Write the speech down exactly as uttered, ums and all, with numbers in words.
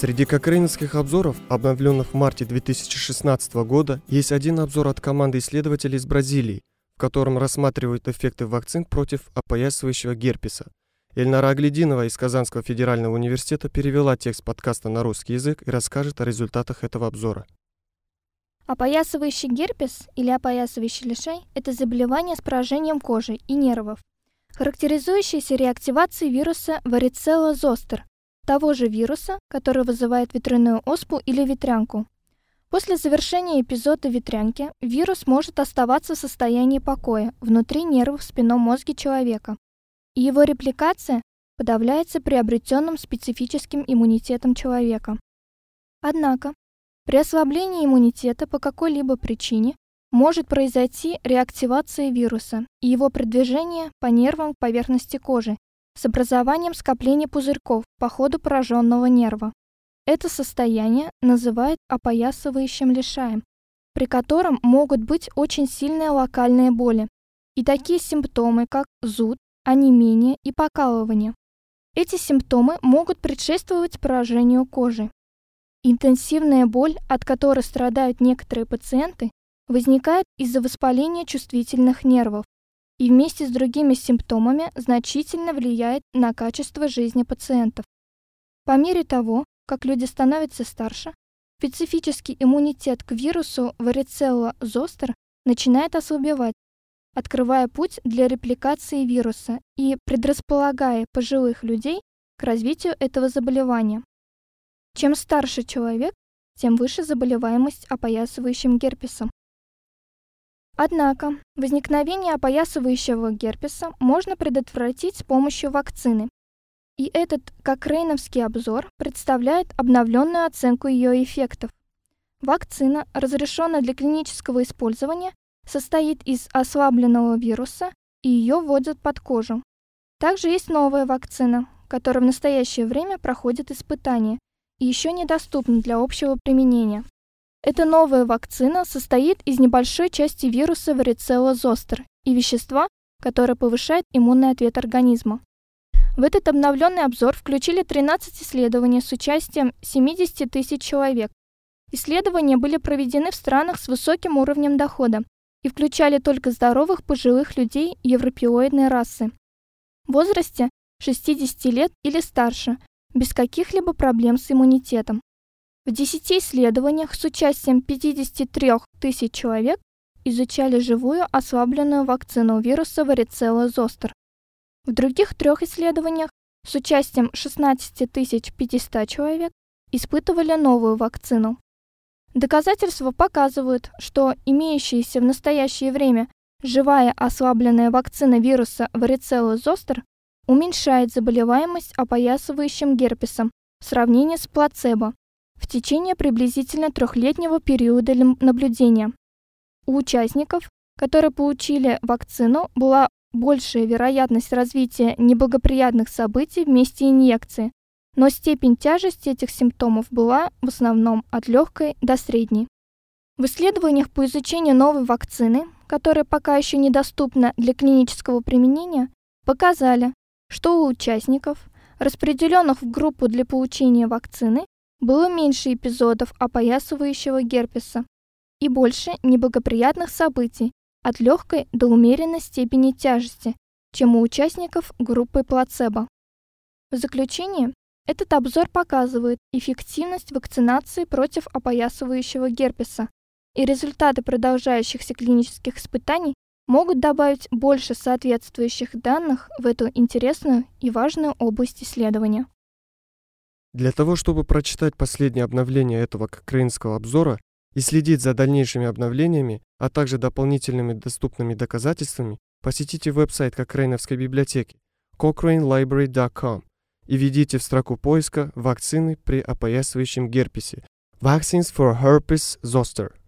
Среди кокрейновских обзоров, обновленных в марте две тысячи шестнадцатого года, есть один обзор от команды исследователей из Бразилии, в котором рассматривают эффекты вакцин против опоясывающего герпеса. Эльнара Аглединова из Казанского федерального университета перевела текст подкаста на русский язык и расскажет о результатах этого обзора. Опоясывающий герпес или опоясывающий лишай – это заболевание с поражением кожи и нервов, характеризующееся реактивацией вируса варицелла зостер, того же вируса, который вызывает ветряную оспу или ветрянку. После завершения эпизода ветрянки вирус может оставаться в состоянии покоя внутри нервов в спинном мозге человека, и его репликация подавляется приобретенным специфическим иммунитетом человека. Однако, при ослаблении иммунитета по какой-либо причине может произойти реактивация вируса и его продвижение по нервам к поверхности кожи с образованием скопления пузырьков по ходу пораженного нерва. Это состояние называют опоясывающим лишаем, при котором могут быть очень сильные локальные боли и такие симптомы, как зуд, онемение и покалывание. Эти симптомы могут предшествовать поражению кожи. Интенсивная боль, от которой страдают некоторые пациенты, возникает из-за воспаления чувствительных нервов и вместе с другими симптомами значительно влияет на качество жизни пациентов. По мере того, как люди становятся старше, специфический иммунитет к вирусу варицелла зостер начинает ослабевать, открывая путь для репликации вируса и предрасполагая пожилых людей к развитию этого заболевания. Чем старше человек, тем выше заболеваемость опоясывающим герпесом. Однако, возникновение опоясывающего герпеса можно предотвратить с помощью вакцины. И этот кокрейновский обзор представляет обновленную оценку ее эффектов. Вакцина, разрешенная для клинического использования, состоит из ослабленного вируса, и ее вводят под кожу. Также есть новая вакцина, которая в настоящее время проходит испытания и еще недоступна для общего применения. Эта новая вакцина состоит из небольшой части вируса варицелла зостер и вещества, которое повышает иммунный ответ организма. В этот обновленный обзор включили тринадцать исследований с участием семьдесят тысяч человек. Исследования были проведены в странах с высоким уровнем дохода и включали только здоровых пожилых людей европеоидной расы в возрасте шестидесяти лет или старше, без каких-либо проблем с иммунитетом. В десяти исследованиях с участием пятидесяти трёх тысяч человек изучали живую ослабленную вакцину вируса варицелла зостер. В других трех исследованиях с участием шестнадцати тысяч пятисот человек испытывали новую вакцину. Доказательства показывают, что имеющаяся в настоящее время живая ослабленная вакцина вируса варицелла зостер уменьшает заболеваемость опоясывающим герпесом в сравнении с плацебо в течение приблизительно трехлетнего периода наблюдения. У участников, которые получили вакцину, была большая вероятность развития неблагоприятных событий в месте инъекции, но степень тяжести этих симптомов была в основном от легкой до средней. В исследованиях по изучению новой вакцины, которая пока еще недоступна для клинического применения, показали, что у участников, распределенных в группу для получения вакцины, было меньше эпизодов опоясывающего герпеса и больше неблагоприятных событий от легкой до умеренной степени тяжести, чем у участников группы плацебо. В заключение, этот обзор показывает эффективность вакцинации против опоясывающего герпеса, и результаты продолжающихся клинических испытаний могут добавить больше соответствующих данных в эту интересную и важную область исследования. Для того, чтобы прочитать последнее обновление этого кокрейнского обзора и следить за дальнейшими обновлениями, а также дополнительными доступными доказательствами, посетите веб-сайт Кокрейновской библиотеки cochrane library dot com и введите в строку поиска «Вакцины при опоясывающем герпесе» Vaccines for herpes zoster.